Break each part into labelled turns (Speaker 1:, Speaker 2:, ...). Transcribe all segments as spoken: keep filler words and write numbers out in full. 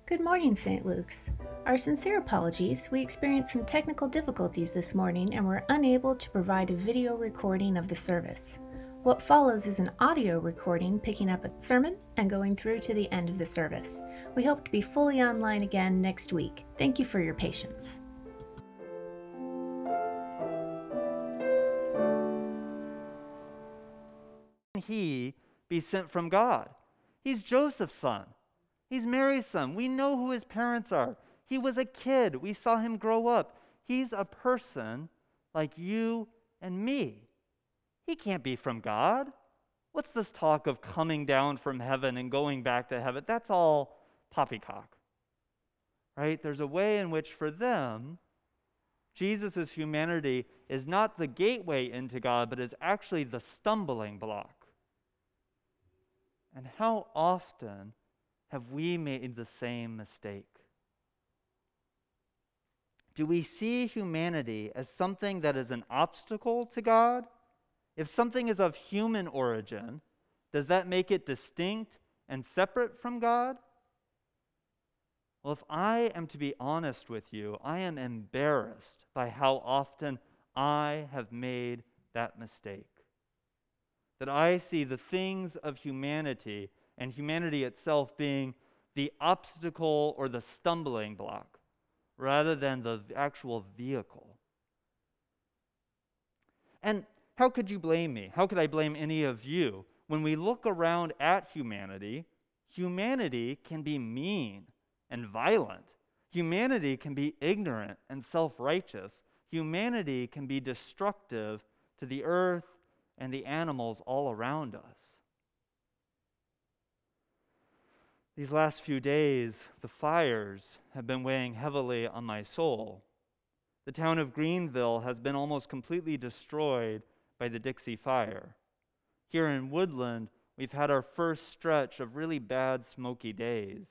Speaker 1: Good morning, Saint Luke's. Our sincere apologies. We experienced some technical difficulties this morning and were unable to provide a video recording of the service. What follows is an audio recording picking up a sermon and going through to the end of the service. We hope to be fully online again next week. Thank you for your patience.
Speaker 2: He be sent from God? He's Joseph's son. He's Mary's son. We know who his parents are. He was a kid. We saw him grow up. He's a person like you and me. He can't be from God. What's this talk of coming down from heaven and going back to heaven? That's all poppycock, right? There's a way in which for them, Jesus' humanity is not the gateway into God, but is actually the stumbling block. And how often have we made the same mistake? Do we see humanity as something that is an obstacle to God? If something is of human origin, does that make it distinct and separate from God? Well, if I am to be honest with you, I am embarrassed by how often I have made that mistake. That I see the things of humanity and humanity itself being the obstacle or the stumbling block rather than the actual vehicle. And how could you blame me? How could I blame any of you? When we look around at humanity, humanity can be mean and violent. Humanity can be ignorant and self-righteous. Humanity can be destructive to the earth and the animals all around us. These last few days, the fires have been weighing heavily on my soul. The town of Greenville has been almost completely destroyed by the Dixie Fire. Here in Woodland, we've had our first stretch of really bad smoky days.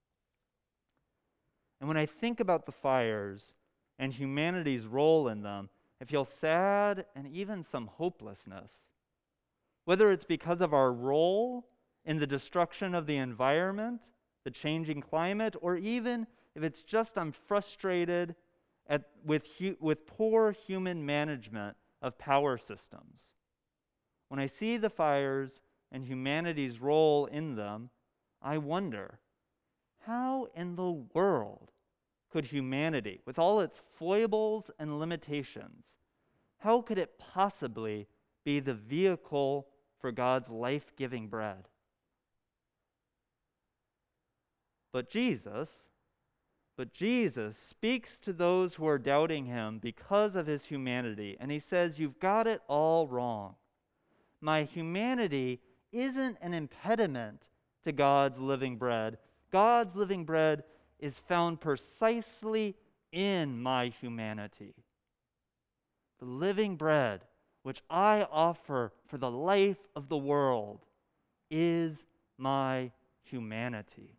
Speaker 2: And when I think about the fires and humanity's role in them, I feel sad and even some hopelessness. Whether it's because of our role in the destruction of the environment, the changing climate, or even if it's just I'm frustrated at, with, hu- with poor human management of power systems. When I see the fires and humanity's role in them, I wonder, how in the world could humanity, with all its foibles and limitations, how could it possibly be the vehicle for God's life-giving bread? But Jesus, but Jesus speaks to those who are doubting him because of his humanity, and he says, you've got it all wrong. My humanity isn't an impediment to God's living bread. God's living bread is found precisely in my humanity. The living bread which I offer for the life of the world is my humanity.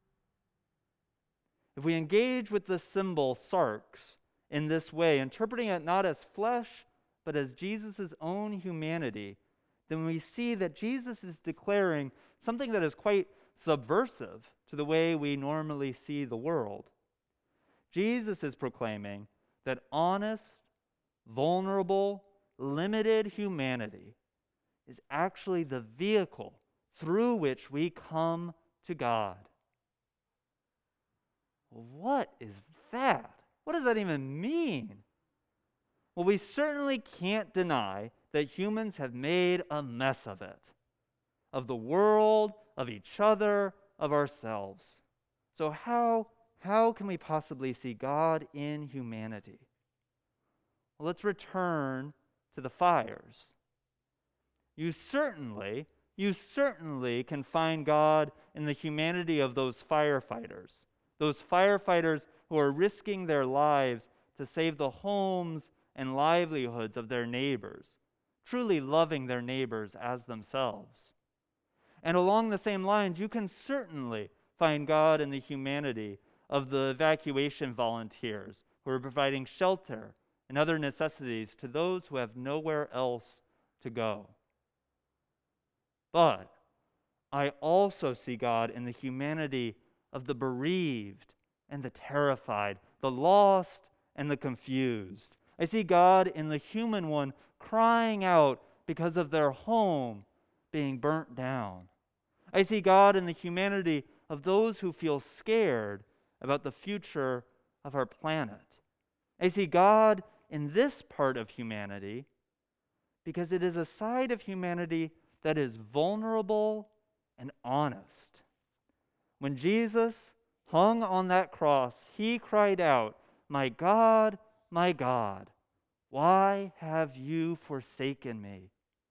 Speaker 2: If we engage with the symbol sarx in this way, interpreting it not as flesh, but as Jesus' own humanity, then we see that Jesus is declaring something that is quite subversive to the way we normally see the world. Jesus is proclaiming that honest, vulnerable, limited humanity is actually the vehicle through which we come to God. What is that? What does that even mean? Well, we certainly can't deny that humans have made a mess of it, of the world, of each other, of ourselves. So how, how can we possibly see God in humanity? Well, let's return to the fires. You certainly, you certainly can find God in the humanity of those firefighters. Those firefighters who are risking their lives to save the homes and livelihoods of their neighbors, truly loving their neighbors as themselves. And along the same lines, you can certainly find God in the humanity of the evacuation volunteers who are providing shelter and other necessities to those who have nowhere else to go. But I also see God in the humanity of the bereaved and the terrified, the lost and the confused. I see God in the human one crying out because of their home being burnt down. I see God in the humanity of those who feel scared about the future of our planet. I see God in this part of humanity because it is a side of humanity that is vulnerable and honest. When Jesus hung on that cross, he cried out, "My God, my God, why have you forsaken me?"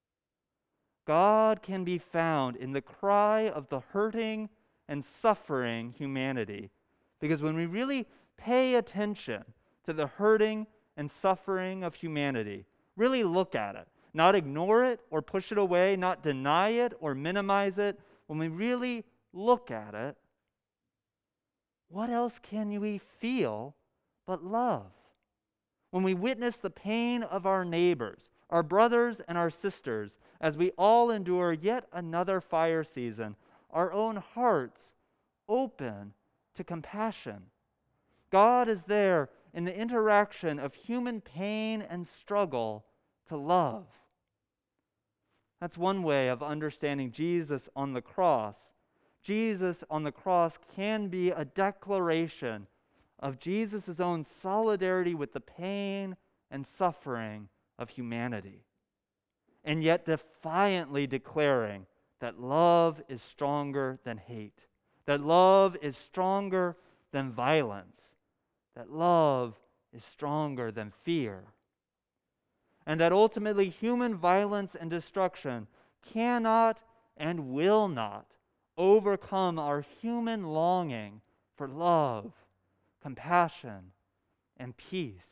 Speaker 2: God can be found in the cry of the hurting and suffering humanity, because when we really pay attention to the hurting and suffering of humanity, really look at it, not ignore it or push it away, not deny it or minimize it, when we really look at it, what else can we feel but love? When we witness the pain of our neighbors, our brothers and our sisters, as we all endure yet another fire season, our own hearts open to compassion. God is there in the interaction of human pain and struggle to love. That's one way of understanding Jesus on the cross. Jesus on the cross can be a declaration of Jesus' own solidarity with the pain and suffering of humanity, and yet defiantly declaring that love is stronger than hate, that love is stronger than violence, that love is stronger than fear, and that ultimately human violence and destruction cannot and will not overcome our human longing for love, compassion, and peace.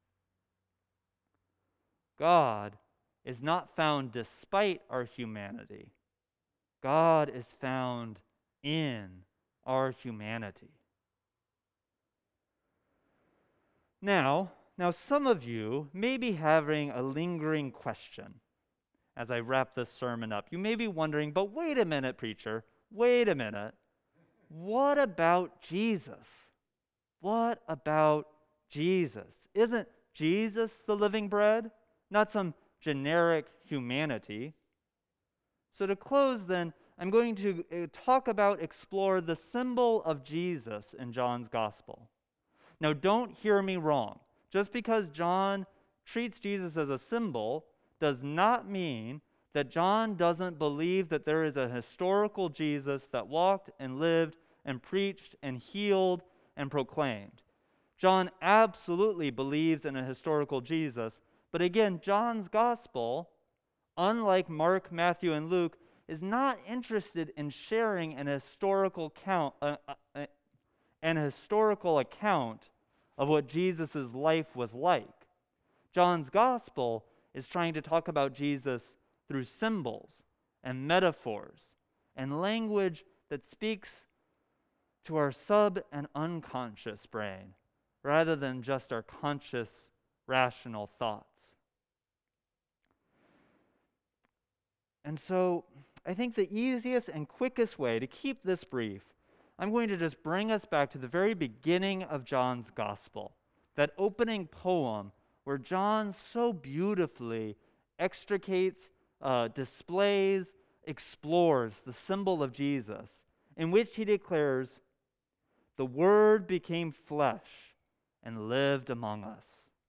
Speaker 2: God is not found despite our humanity. God is found in our humanity. Now, now some of you may be having a lingering question as I wrap this sermon up. You may be wondering, but wait a minute, preacher, wait a minute. What about Jesus? What about Jesus? Isn't Jesus the living bread? Not some generic humanity. So to close then, I'm going to uh, talk about, explore the symbol of Jesus in John's gospel. Now don't hear me wrong. Just because John treats Jesus as a symbol does not mean that John doesn't believe that there is a historical Jesus that walked and lived and preached and healed and proclaimed. John absolutely believes in a historical Jesus, but again, John's gospel, unlike Mark, Matthew, and Luke, is not interested in sharing an historical count, uh, uh, an historical account of what Jesus' life was like. John's gospel is trying to talk about Jesus through symbols and metaphors and language that speaks to our sub and unconscious brain, rather than just our conscious, rational thoughts. And so I think the easiest and quickest way to keep this brief, I'm going to just bring us back to the very beginning of John's gospel, that opening poem where John so beautifully extricates, uh, displays, explores the symbol of Jesus, in which he declares, "The Word became flesh and lived among us."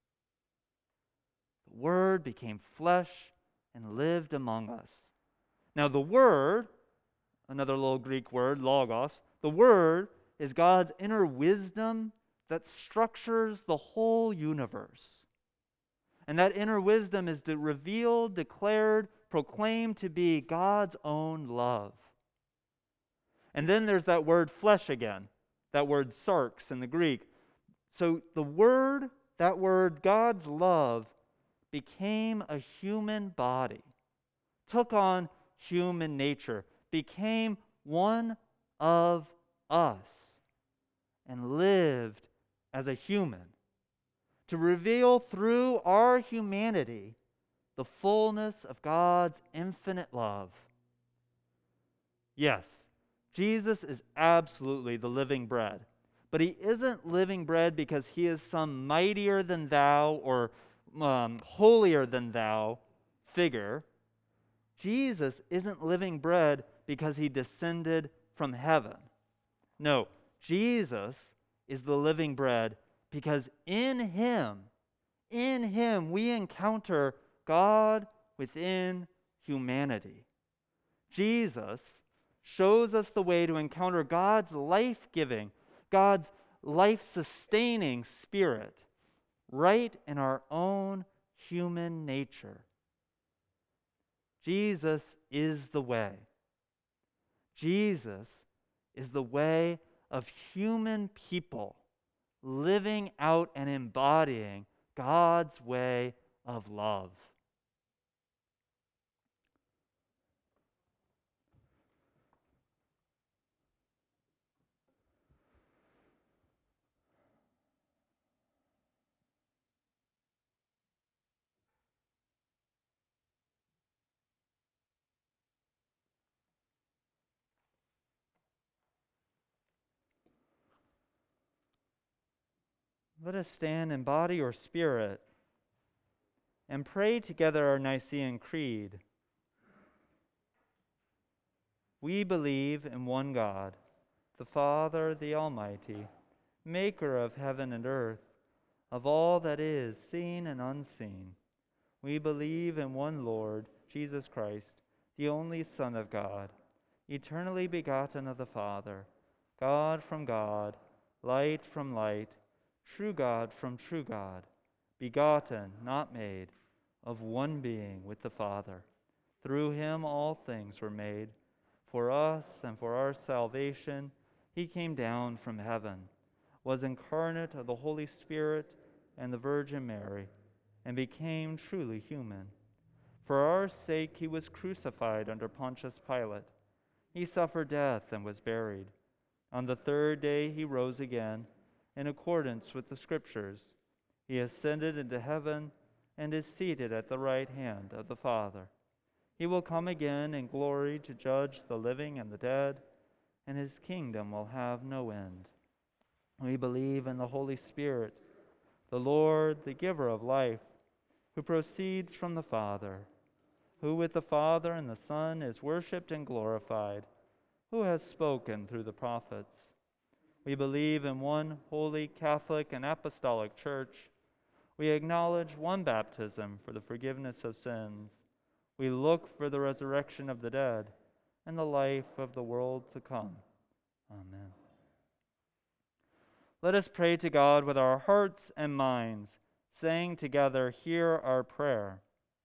Speaker 2: The Word became flesh and lived among us. Now the Word, another little Greek word, logos, the Word is God's inner wisdom that structures the whole universe. And that inner wisdom is de- revealed, declared, proclaimed to be God's own love. And then there's that word flesh again, that word sarx in the Greek. So the Word, that word, God's love, became a human body, took on human nature, became one of us, and lived as a human, to reveal through our humanity the fullness of God's infinite love. Yes, Jesus is absolutely the living bread. But he isn't living bread because he is some mightier than thou or um, holier than thou figure. Jesus isn't living bread because he descended from heaven. No, Jesus is the living bread because in him, in him we encounter God within humanity. Jesus shows us the way to encounter God's life-giving, God's life-sustaining Spirit right in our own human nature. Jesus is the way. Jesus is the way of human people living out and embodying God's way of love. Let us stand in body or spirit and pray together our Nicene Creed. We believe in one God, the Father, the Almighty, maker of heaven and earth, of all that is seen and unseen. We believe in one Lord, Jesus Christ, the only Son of God, eternally begotten of the Father, God from God, light from light, true God from true God, begotten, not made, of one being with the Father. Through him all things were made. For us and for our salvation, he came down from heaven, was incarnate of the Holy Spirit and the Virgin Mary, and became truly human. For our sake he was crucified under Pontius Pilate. He suffered death and was buried. On the third day he rose again, in accordance with the Scriptures. He ascended into heaven and is seated at the right hand of the Father. He will come again in glory to judge the living and the dead, and his kingdom will have no end. We believe in the Holy Spirit, the Lord, the giver of life, who proceeds from the Father, who with the Father and the Son is worshipped and glorified, who has spoken through the prophets. We believe in one holy, Catholic, and apostolic church. We acknowledge one baptism for the forgiveness of sins. We look for the resurrection of the dead and the life of the world to come. Amen. Let us pray to God with our hearts and minds, saying together, hear our prayer.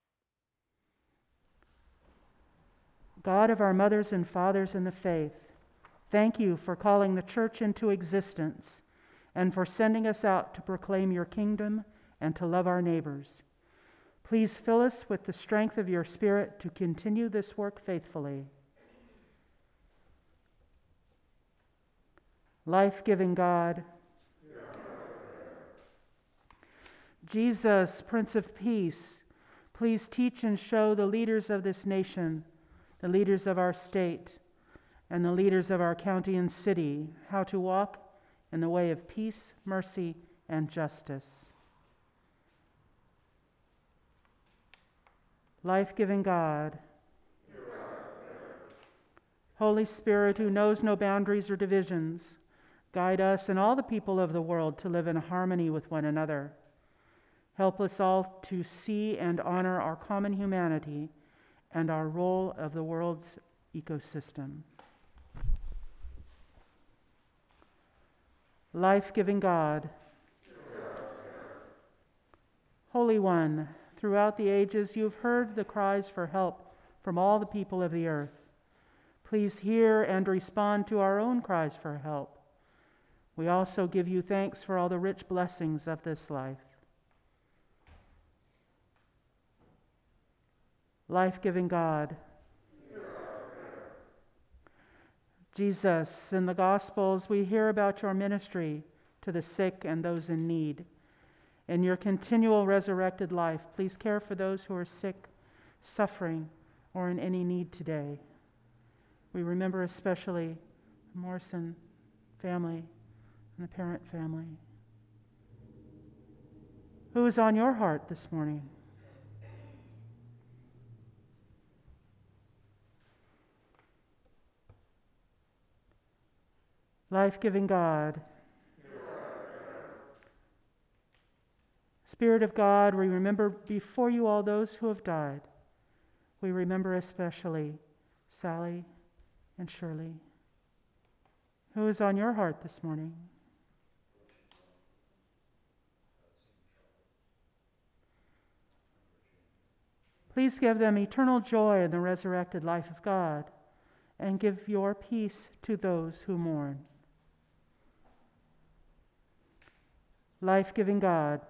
Speaker 3: God of our mothers and fathers in the faith, thank you for calling the church into existence and for sending us out to proclaim your kingdom and to love our neighbors. Please fill us with the strength of your Spirit to continue this work faithfully. Life-giving God, Jesus, Prince of Peace, please teach and show the leaders of this nation, the leaders of our state, and the leaders of our county and city how to walk in the way of peace, mercy, and justice. Life-giving God, Holy Spirit, who knows no boundaries or divisions, guide us and all the people of the world to live in harmony with one another. Help us all to see and honor our common humanity and our role of the world's ecosystem. Life-giving God, Holy One, throughout the ages you've heard the cries for help from all the people of the earth. Please hear and respond to our own cries for help. We also give you thanks for all the rich blessings of this life. Life-giving God, Jesus, in the Gospels we hear about your ministry to the sick and those in need. In your continual resurrected life, please care for those who are sick, suffering, or in any need today. We remember especially the Morrison family, and the Parent family. Who is on your heart this morning? Life-giving God, Spirit of God, we remember before you all those who have died. We remember especially Sally and Shirley. Who is on your heart this morning? Please give them eternal joy in the resurrected life of God, and give your peace to those who mourn. Life-giving God,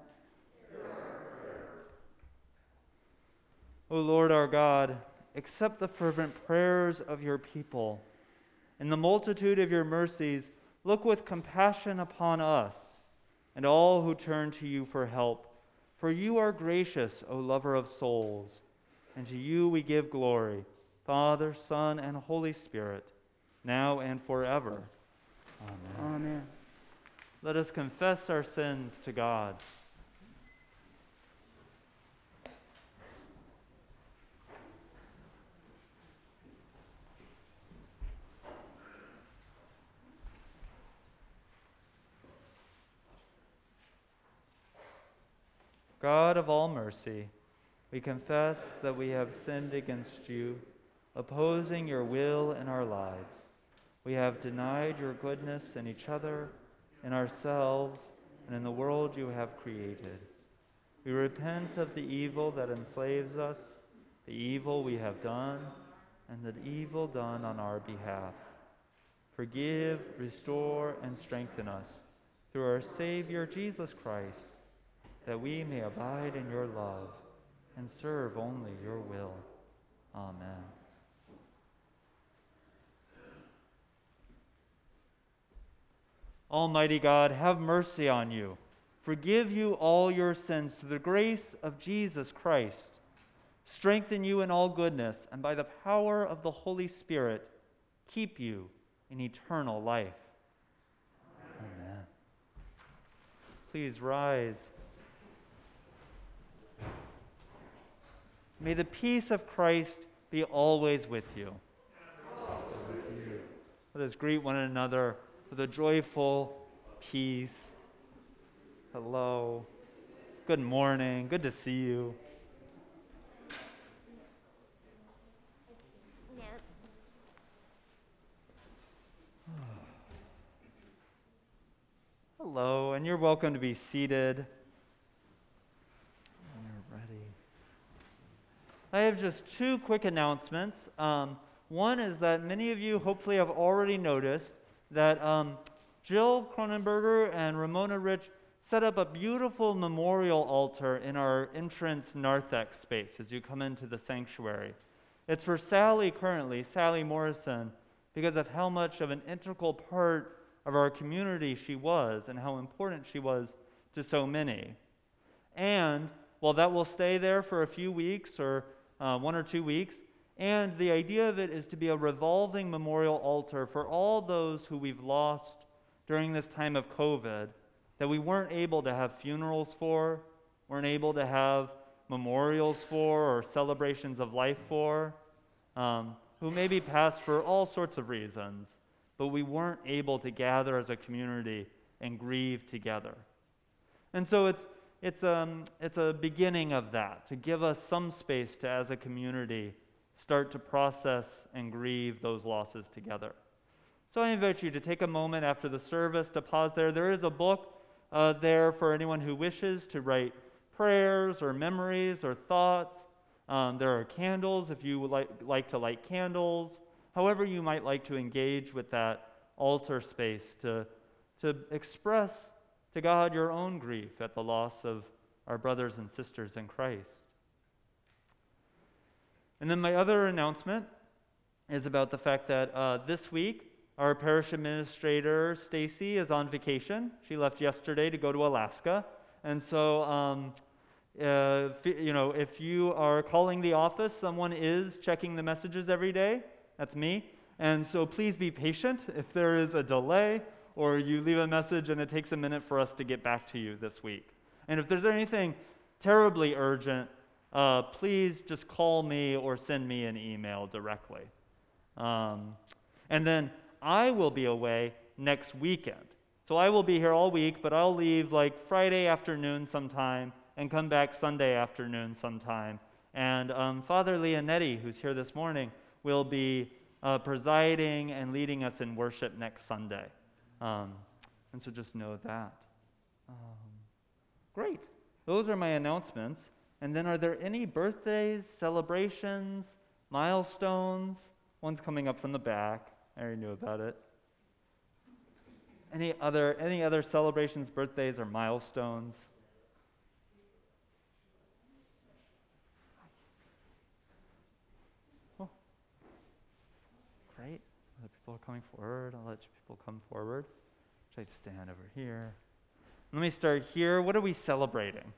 Speaker 2: O Lord our God, accept the fervent prayers of your people. In the multitude of your mercies, look with compassion upon us and all who turn to you for help. For you are gracious, O lover of souls, and to you we give glory, Father, Son, and Holy Spirit, now and forever. Amen.
Speaker 3: Amen.
Speaker 2: Let us confess our sins to God. God of all mercy, we confess that we have sinned against you, opposing your will in our lives. We have denied your goodness in each other, in ourselves, and in the world you have created. We repent of the evil that enslaves us, the evil we have done, and the evil done on our behalf. Forgive, restore, and strengthen us through our Savior Jesus Christ, that we may abide in your love and serve only your will. Amen. Almighty God, have mercy on you. Forgive you all your sins through the grace of Jesus Christ. Strengthen you in all goodness, and by the power of the Holy Spirit, keep you in eternal life. Amen. Please rise. May the peace of Christ be always with you. Let us greet one another with a joyful peace. Hello. Good morning. Good to see you. Hello, and you're welcome to be seated. When you're ready. I have just two quick announcements. Um, one is that many of you hopefully have already noticed that um, Jill Cronenberger and Ramona Rich set up a beautiful memorial altar in our entrance narthex space as you come into the sanctuary. It's for Sally currently, Sally Morrison, because of how much of an integral part of our community she was and how important she was to so many. And while that will stay there for a few weeks or uh, one or two weeks, and the idea of it is to be a revolving memorial altar for all those who we've lost during this time of COVID, that we weren't able to have funerals for, weren't able to have memorials for, or celebrations of life for, um, who maybe passed for all sorts of reasons, but we weren't able to gather as a community and grieve together. And so it's it's um it's a beginning of that, to give us some space to, as a community, start to process and grieve those losses together. So I invite you to take a moment after the service to pause there. There is a book uh, there for anyone who wishes to write prayers or memories or thoughts. Um, there are candles if you would like, like to light candles. However you might like to engage with that altar space to, to express to God your own grief at the loss of our brothers and sisters in Christ. And then my other announcement is about the fact that uh, this week our parish administrator, Stacy, is on vacation. She left yesterday to go to Alaska. And so, um, uh, you know, if you are calling the office, someone is checking the messages every day. That's me. And so please be patient if there is a delay or you leave a message and it takes a minute for us to get back to you this week. And if there's anything terribly urgent, uh, please just call me or send me an email directly. Um, and then I will be away next weekend. So I will be here all week, but I'll leave like Friday afternoon sometime and come back Sunday afternoon sometime. And um, Father Leonetti, who's here this morning, will be uh, presiding and leading us in worship next Sunday. Um, and so just know that. Um, great. Those are my announcements. And then are there any birthdays, celebrations, milestones? One's coming up from the back. I already knew about it. Any other any other celebrations, birthdays, or milestones? Oh, great. Other people are coming forward. I'll let you people come forward. Should I stand over here? Let me start here. What are we celebrating?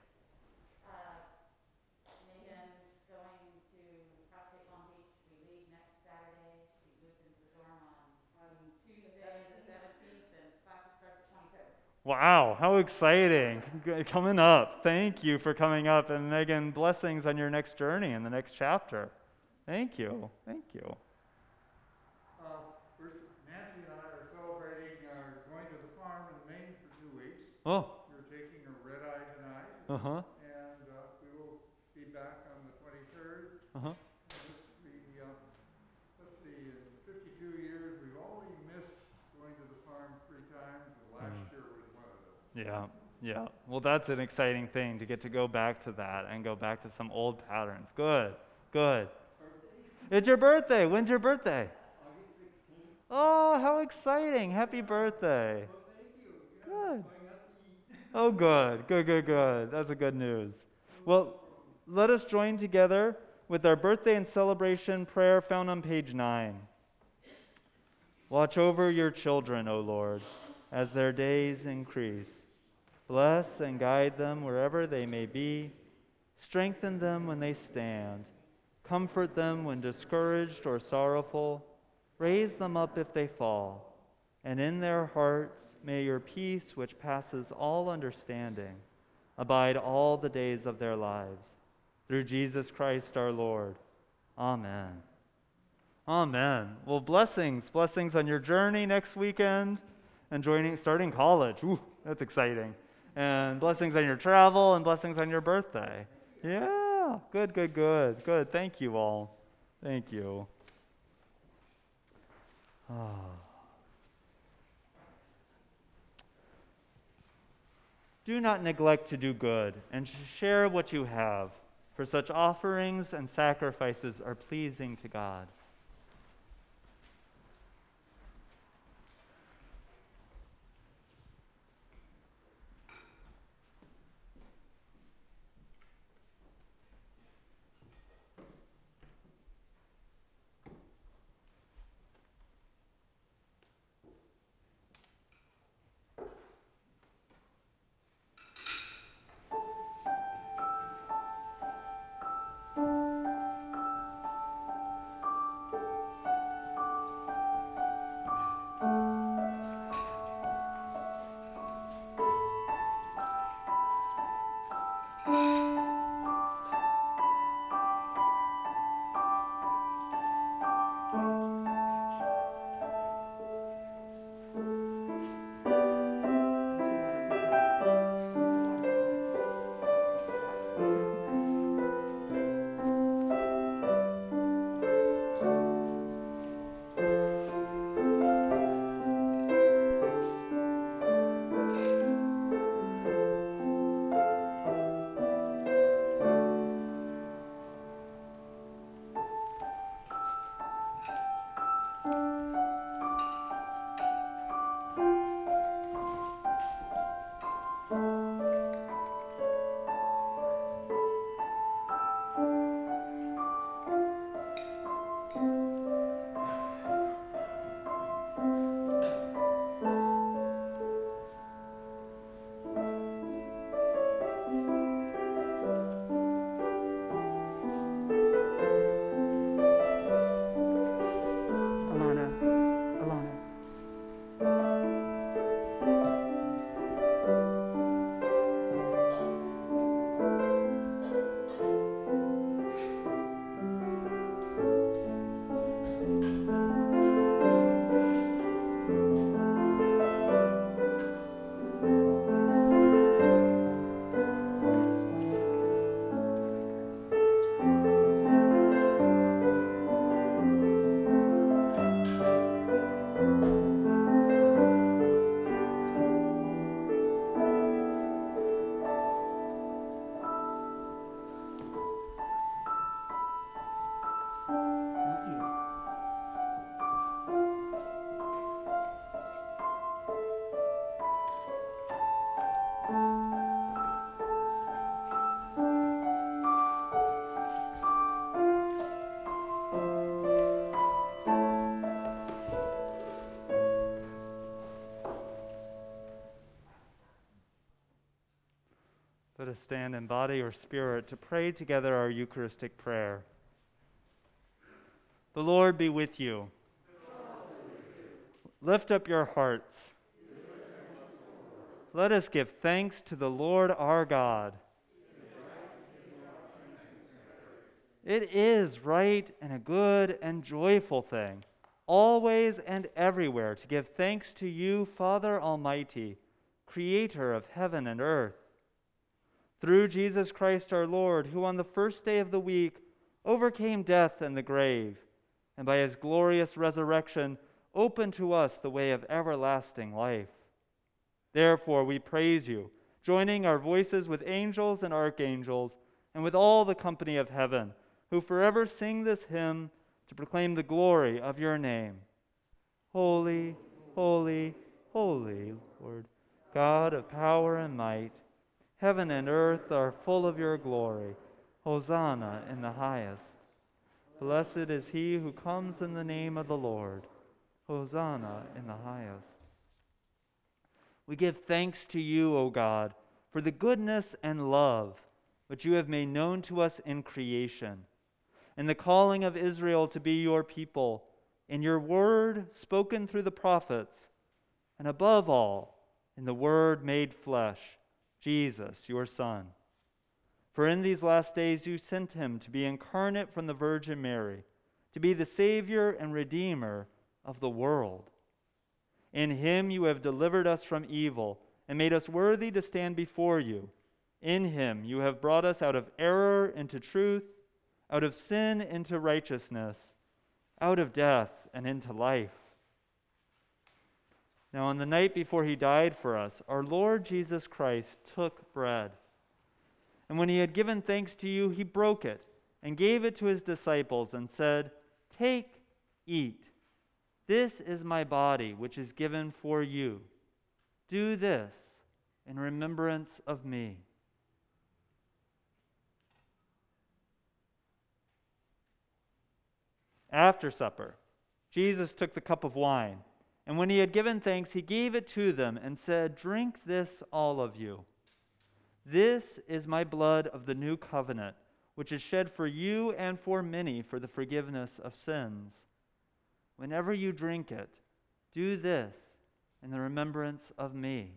Speaker 2: Wow, how exciting. G- Coming up. Thank you for coming up. And Megan, blessings on your next journey in the next chapter. Thank you. Thank you.
Speaker 4: Uh, we're, Nancy and I are celebrating our going to the farm in Maine for two weeks.
Speaker 2: Oh,
Speaker 4: We're taking a red eye tonight,
Speaker 2: uh-huh,
Speaker 4: and uh, we will be back on the twenty-third.
Speaker 2: uh-huh.
Speaker 4: We, uh, let's see, in fifty-two years, we've only missed going to the farm three times, and last
Speaker 2: Mm.
Speaker 4: year was one of them.
Speaker 2: Yeah, yeah. Well, that's an exciting thing to get to go back to that and go back to some old patterns. Good, good. It's your birthday. When's your birthday?
Speaker 4: August sixteenth.
Speaker 2: Oh, how exciting. Happy birthday.
Speaker 4: Well, thank you. Yeah,
Speaker 2: Good.
Speaker 4: going out to eat.
Speaker 2: Oh, good, good, good, good. That's a good news. Well, let us join together with our birthday and celebration prayer found on page nine. Watch over your children, O Lord, as their days increase. Bless and guide them wherever they may be. Strengthen them when they stand. Comfort them when discouraged or sorrowful. Raise them up if they fall. And in their hearts may your peace, which passes all understanding, abide all the days of their lives. Through Jesus Christ our Lord. Amen. Amen. Well, blessings. Blessings on your journey next weekend and joining, starting college. Ooh, that's exciting. And blessings on your travel and blessings on your birthday. Yeah, good, good, good, good. Thank you all. Thank you. Ah. Do not neglect to do good and share what you have, for such offerings and sacrifices are pleasing to God. Let us stand in body or spirit to pray together our Eucharistic prayer. The Lord be with you. Lift up your hearts. Let us give thanks to the Lord our God. It is right and a good and joyful thing, always and everywhere, to give thanks to you, Father Almighty, Creator of heaven and earth. Through Jesus Christ our Lord, who on the first day of the week overcame death and the grave, and by his glorious resurrection opened to us the way of everlasting life. Therefore we praise you, joining our voices with angels and archangels, and with all the company of heaven, who forever sing this hymn to proclaim the glory of your name. Holy, holy, holy, Lord, God of power and might, heaven and earth are full of your glory. Hosanna in the highest. Blessed is he who comes in the name of the Lord. Hosanna in the highest. We give thanks to you, O God, for the goodness and love which you have made known to us in creation, and the calling of Israel to be your people, in your word spoken through the prophets, and above all, in the Word made flesh, Jesus, your Son. For in these last days you sent him to be incarnate from the Virgin Mary, to be the Savior and Redeemer of the world. In him you have delivered us from evil and made us worthy to stand before you. In him you have brought us out of error into truth, out of sin into righteousness, out of death and into life. Now on the night before he died for us, our Lord Jesus Christ took bread. And when he had given thanks to you, he broke it and gave it to his disciples and said, "Take, eat. This is my body, which is given for you. Do this in remembrance of me." After supper, Jesus took the cup of wine, and when he had given thanks, he gave it to them and said, "Drink this, all of you. This is my blood of the new covenant, which is shed for you and for many for the forgiveness of sins. Whenever you drink it, do this in the remembrance of me."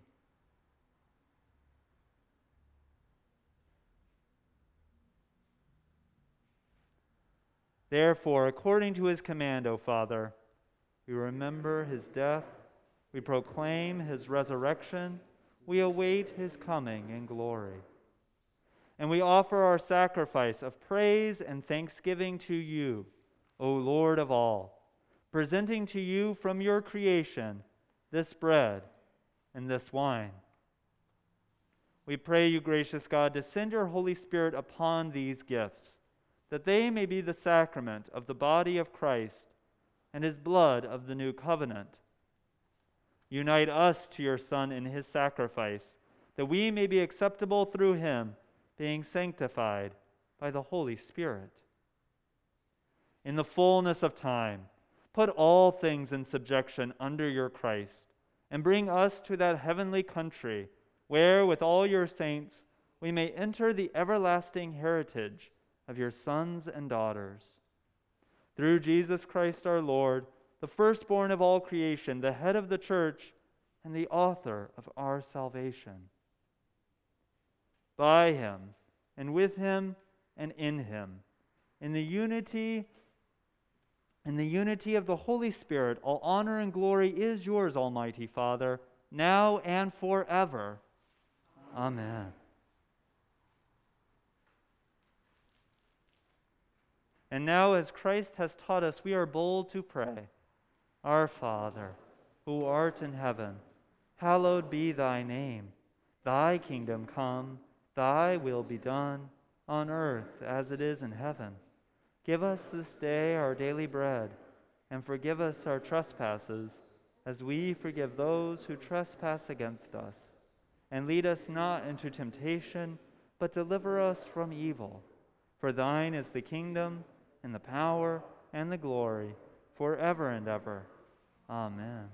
Speaker 2: Therefore, according to his command, O Father, we remember his death, we proclaim his resurrection, we await his coming in glory. And we offer our sacrifice of praise and thanksgiving to you, O Lord of all, presenting to you from your creation this bread and this wine. We pray you, gracious God, to send your Holy Spirit upon these gifts, that they may be the sacrament of the body of Christ and his blood of the new covenant. Unite us to your Son in his sacrifice, that we may be acceptable through him, being sanctified by the Holy Spirit. In the fullness of time, put all things in subjection under your Christ, and bring us to that heavenly country, where, with all your saints, we may enter the everlasting heritage of your sons and daughters. Through Jesus Christ our Lord, the firstborn of all creation, the head of the church, and the author of our salvation. By him, and with him, and in him, in the unity, in the unity of the Holy Spirit, all honor and glory is yours, Almighty Father, now and forever. Amen. And now, as Christ has taught us, we are bold to pray. Our Father, who art in heaven, hallowed be thy name. Thy kingdom come, thy will be done, on earth as it is in heaven. Give us this day our daily bread, and forgive us our trespasses, as we forgive those who trespass against us. And lead us not into temptation, but deliver us from evil. For thine is the kingdom, and the power, and the glory, forever and ever. Amen.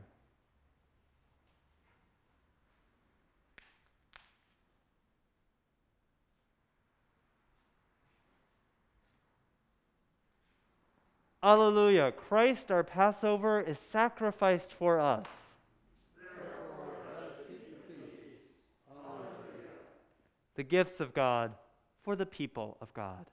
Speaker 2: Alleluia. Christ, our Passover, is sacrificed for us.
Speaker 4: Therefore, let us keep the feast. Alleluia.
Speaker 2: The gifts of God for the people of God.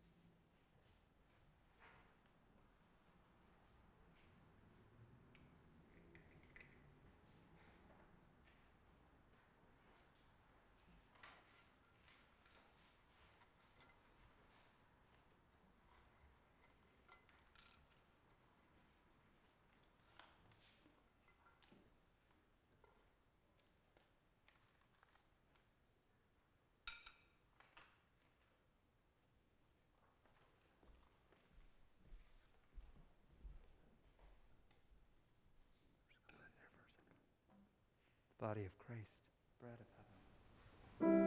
Speaker 2: Body of Christ, bread of heaven.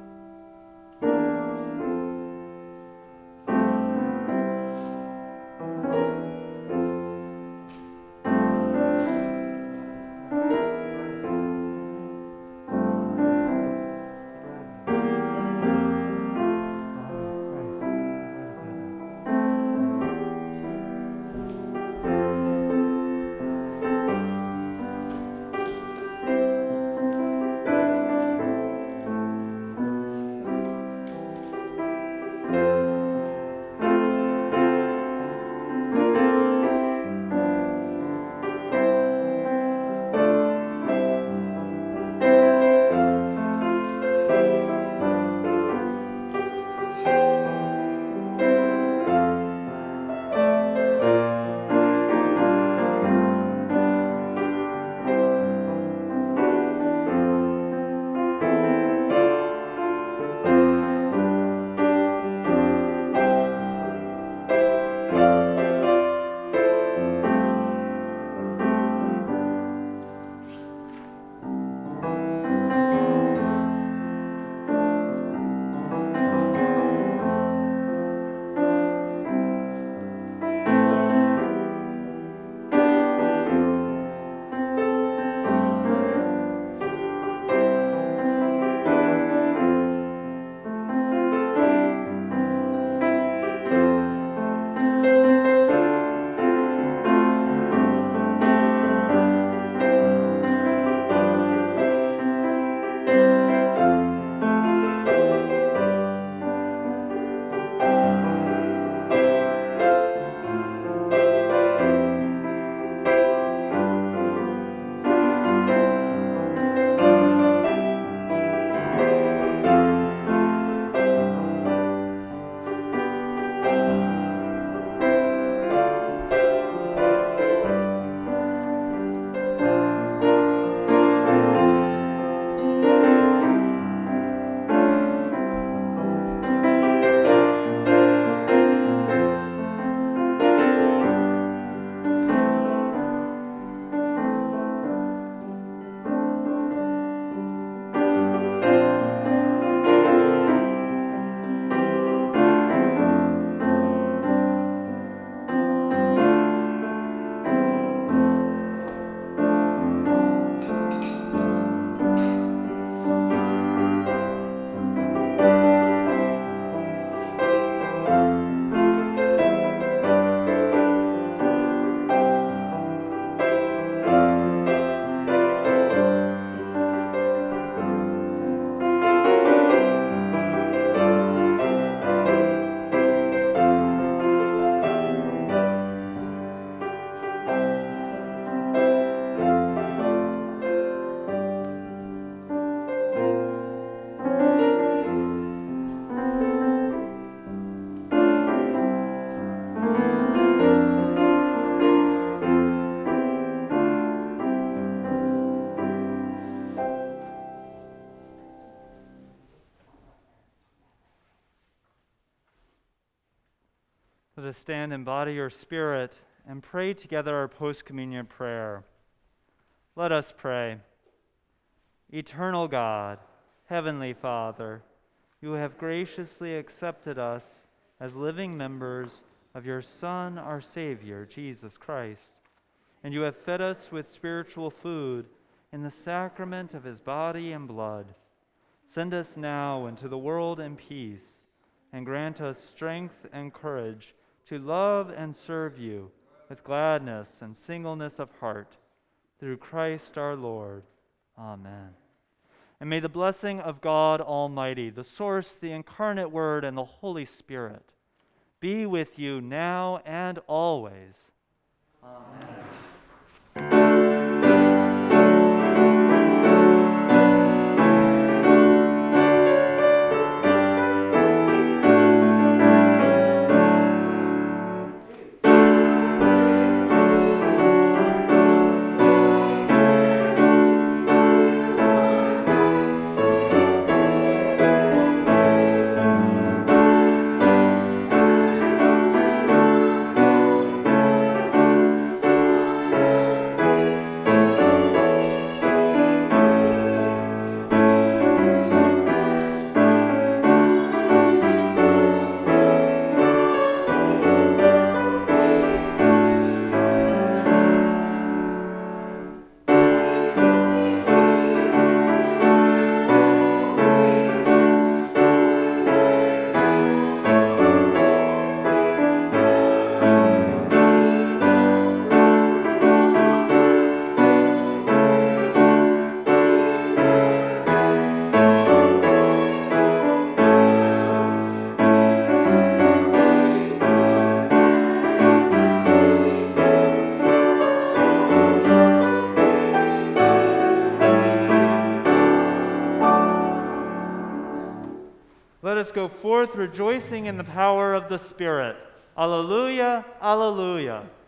Speaker 2: Let us stand in body or spirit and pray together our post-communion prayer. Let us pray. Eternal God, Heavenly Father, you have graciously accepted us as living members of your Son, our Savior, Jesus Christ, and you have fed us with spiritual food in the sacrament of his body and blood. Send us now into the world in peace, and grant us strength and courage to love and serve you with gladness and singleness of heart, through Christ our Lord. Amen. And may the blessing of God Almighty, the source, the incarnate Word, and the Holy Spirit be with you now and always. Amen. Let us go forth rejoicing in the power of the Spirit. Alleluia, alleluia.